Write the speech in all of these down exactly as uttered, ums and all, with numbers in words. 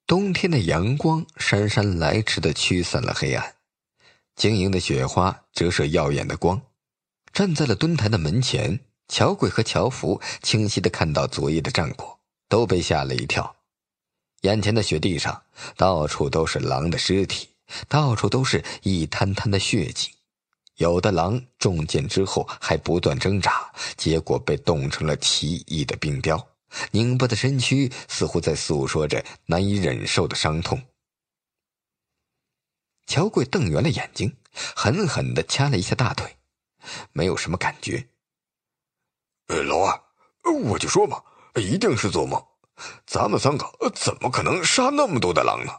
冬天的阳光姗姗来迟地驱散了黑暗，晶莹的雪花折射耀眼的光。站在了墩台的门前，乔贵和乔福清晰地看到昨夜的战果，都被吓了一跳。眼前的雪地上到处都是狼的尸体，到处都是一滩滩的血迹。有的狼中箭之后还不断挣扎，结果被冻成了奇异的冰雕，拧巴的身躯似乎在诉说着难以忍受的伤痛。乔贵瞪圆了眼睛，狠狠地掐了一下大腿，没有什么感觉。 呃，老二，我就说嘛，一定是做梦，咱们三个怎么可能杀那么多的狼呢？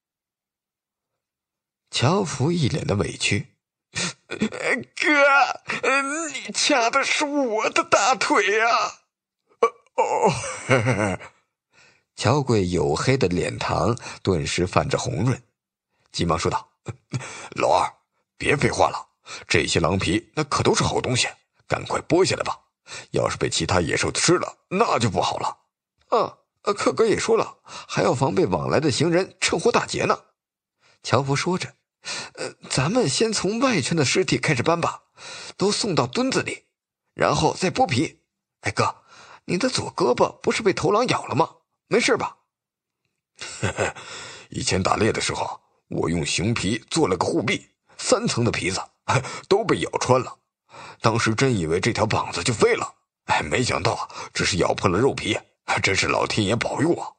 乔福一脸的委屈， 哥，你掐的是我的大腿啊！哦，嘿嘿嘿。 乔贵黝黑的脸庞顿时泛着红润， 急忙说道：“老二，别废话了，这些狼皮那可都是好东西，赶快剥下来吧。要是被其他野兽吃了，那就不好了。” 啊，克哥也说了，还要防备往来的行人趁火打劫呢。乔福说着，呃，咱们先从外圈的尸体开始搬吧，都送到墩子里，然后再剥皮。哎哥，你的左胳膊不是被头狼咬了吗？没事吧？ 嘿嘿，以前打猎的时候，我用熊皮做了个护臂，三层的皮子都被咬穿了。当时真以为这条膀子就废了，哎，没想到啊，只是咬破了肉皮，真是老天爷保佑啊！